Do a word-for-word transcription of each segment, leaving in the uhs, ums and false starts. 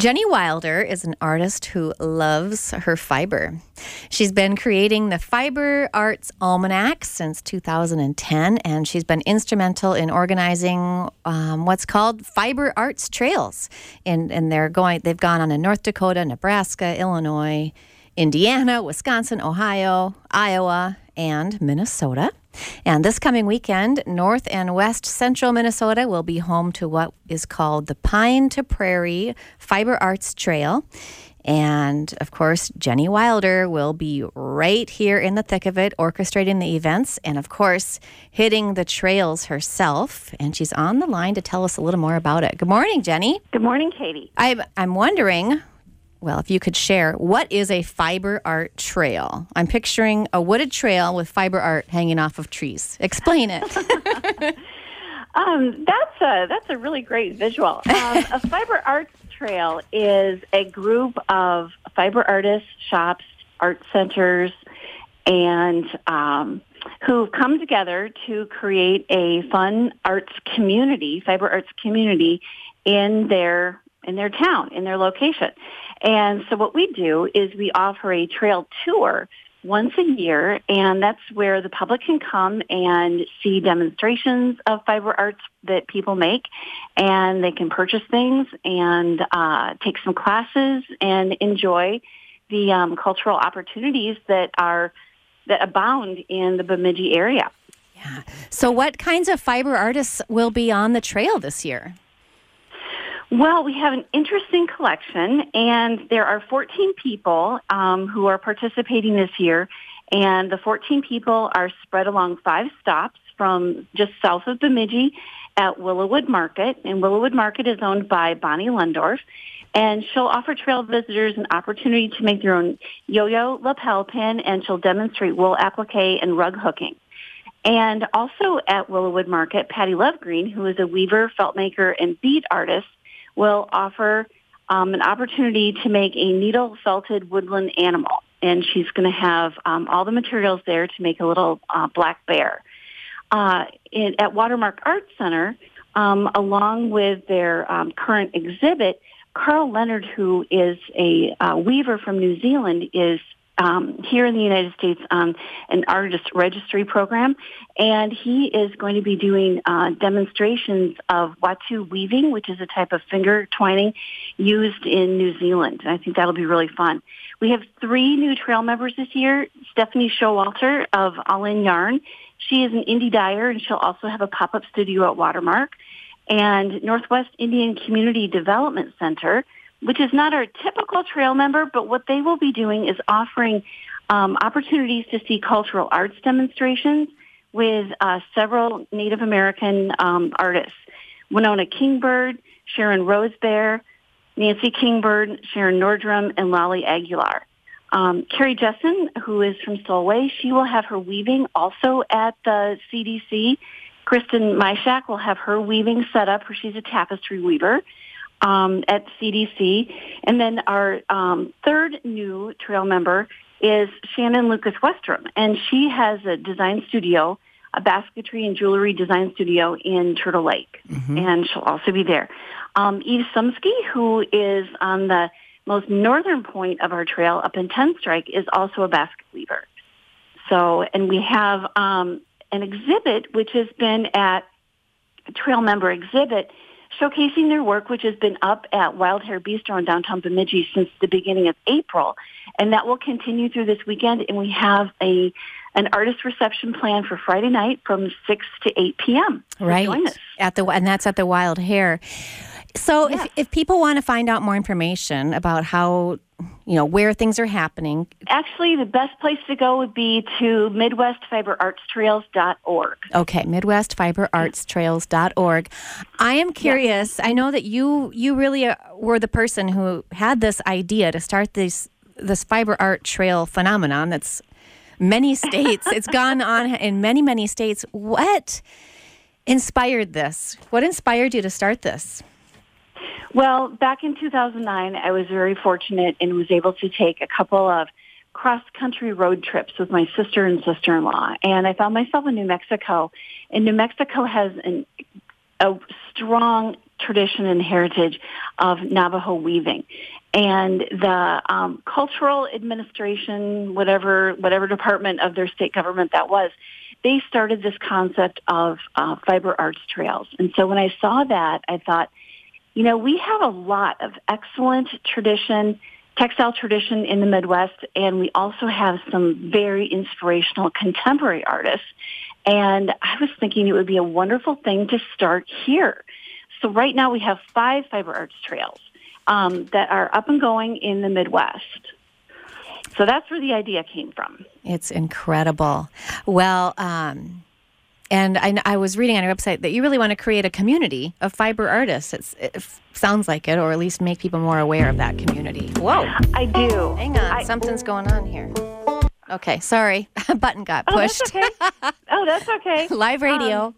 Jenny Wilder is an artist who loves her fiber. She's been creating the Fiber Arts Almanac since two thousand ten, and she's been instrumental in organizing um, what's called Fiber Arts Trails. And, and they're going, they've gone on in North Dakota, Nebraska, Illinois, Indiana, Wisconsin, Ohio, Iowa, and Minnesota. And this coming weekend, North and West Central Minnesota will be home to what is called the Pine to Prairie Fiber Arts Trail. And, of course, Jenny Wilder will be right here in the thick of it, orchestrating the events and, of course, hitting the trails herself. And she's on the line to tell us a little more about it. Good morning, Jenny. Good morning, Katie. I'm, I'm wondering... Well, if you could share, what is a fiber art trail? I'm picturing a wooded trail with fiber art hanging off of trees. Explain it. um, that's a that's a really great visual. Um, a fiber arts trail is a group of fiber artists, shops, art centers, and um, who come together to create a fun arts community, fiber arts community, in their in their town, in their location. And so what we do is we offer a trail tour once a year, and that's where the public can come and see demonstrations of fiber arts that people make, and they can purchase things and uh, take some classes and enjoy the um, cultural opportunities that are that abound in the Bemidji area. Yeah. So what kinds of fiber artists will be on the trail this year? Well, we have an interesting collection, and there are fourteen people um, who are participating this year, and the fourteen people are spread along five stops from just south of Bemidji at Willowwood Market, and Willowwood Market is owned by Bonnie Lundorf, and she'll offer trail visitors an opportunity to make their own yo-yo lapel pin, and she'll demonstrate wool applique and rug hooking. And also at Willowwood Market, Patty Lovegreen, who is a weaver, felt maker, and bead artist, will offer um, an opportunity to make a needle-felted woodland animal. And she's going to have um, all the materials there to make a little uh, black bear. Uh, in, at Watermark Art Center, um, along with their um, current exhibit, Carl Leonard, who is a uh, weaver from New Zealand, is Um, here in the United States on an artist registry program, and he is going to be doing uh, demonstrations of Watu weaving, which is a type of finger twining used in New Zealand. And I think that'll be really fun. We have three new trail members this year. Stephanie Showalter of All In Yarn. She is an indie dyer, and she'll also have a pop-up studio at Watermark. And Northwest Indian Community Development Center, which is not our typical trail member, but what they will be doing is offering um, opportunities to see cultural arts demonstrations with uh, several Native American um, artists. Winona Kingbird, Sharon Rosebear, Nancy Kingbird, Sharon Nordrum, and Lolly Aguilar. Um, Carrie Jessen, who is from Solway, she will have her weaving also at the C D C. Kristen Myshak will have her weaving set up, for she's a tapestry weaver. Um, at C D C. And then our um, third new trail member is Shannon Lucas Westrom, and she has a design studio, a basketry and jewelry design studio in Turtle Lake, mm-hmm. and she'll also be there. Um, Eve Sumsky, who is on the most northern point of our trail up in Ten Strike, is also a basket weaver. So, and we have um, an exhibit which has been at a trail member exhibit showcasing their work, which has been up at Wild Hair Bistro in downtown Bemidji since the beginning of April. And that will continue through this weekend. And we have a an artist reception planned for Friday night from six to eight p.m. Right. Join us. At the, and that's at the Wild Hair. So yes. if, if people want to find out more information about how, you know, where things are happening. Actually, the best place to go would be to midwest fiber arts trails dot org. Okay, midwest fiber arts trails dot org. I am curious. Yeah. I know that you you really were the person who had this idea to start this this fiber art trail phenomenon that's many states. It's gone on in many, many states. What inspired this? What inspired you to start this? Well, back in two thousand nine, I was very fortunate and was able to take a couple of cross-country road trips with my sister and sister-in-law. And I found myself in New Mexico. And New Mexico has an, a strong tradition and heritage of Navajo weaving. And the um, cultural administration, whatever whatever department of their state government that was, they started this concept of uh, fiber arts trails. And so when I saw that, I thought, you know, we have a lot of excellent tradition, textile tradition in the Midwest, and we also have some very inspirational contemporary artists. And I was thinking it would be a wonderful thing to start here. So right now we have five fiber arts trails um, that are up and going in the Midwest. So that's where the idea came from. It's incredible. Well, um, and I, I was reading on your website that you really want to create a community of fiber artists. It's, it f- sounds like it, or at least make people more aware of that community. Whoa. I do. Hang on. I, Something's going on here. Okay, sorry. A button got pushed. Oh, that's okay. Oh, that's okay. Live radio.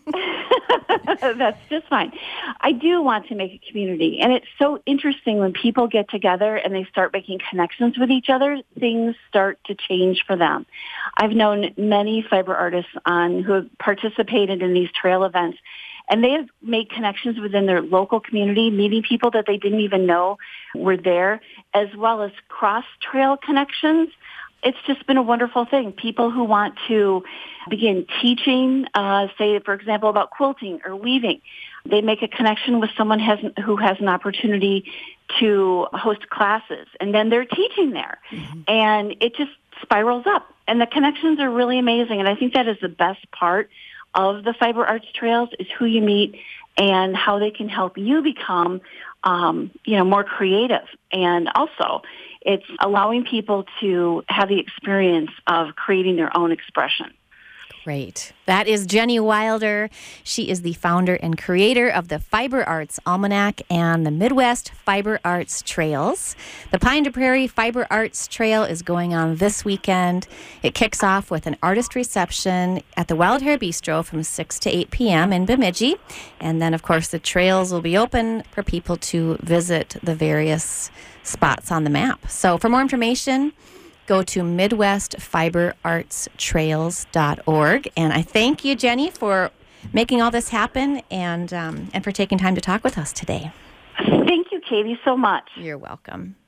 Um, that's just fine. I do want to make a community, and it's so interesting when people get together and they start making connections with each other, things start to change for them. I've known many fiber artists on who have participated in these trail events, and they have made connections within their local community, meeting people that they didn't even know were there, as well as cross-trail connections. It's just been a wonderful thing. People who want to begin teaching, uh, say, for example, about quilting or weaving, they make a connection with someone has, who has an opportunity to host classes, and then they're teaching there. Mm-hmm. And it just spirals up. And the connections are really amazing. And I think that is the best part of the fiber arts trails is who you meet and how they can help you become, um, you know, more creative. And also, it's allowing people to have the experience of creating their own expression. Great. That is Jenny Wilder. She is the founder and creator of the Fiber Arts Almanac and the Midwest Fiber Arts Trails. The Pine to Prairie Fiber Arts Trail is going on this weekend. It kicks off with an artist reception at the Wild Hair Bistro from six to eight p.m. in Bemidji. And then, of course, the trails will be open for people to visit the various spots on the map. So for more information, go to midwest fiber arts trails dot org. And I thank you, Jenny, for making all this happen and um, and for taking time to talk with us today. Thank you, Katie, so much. You're welcome.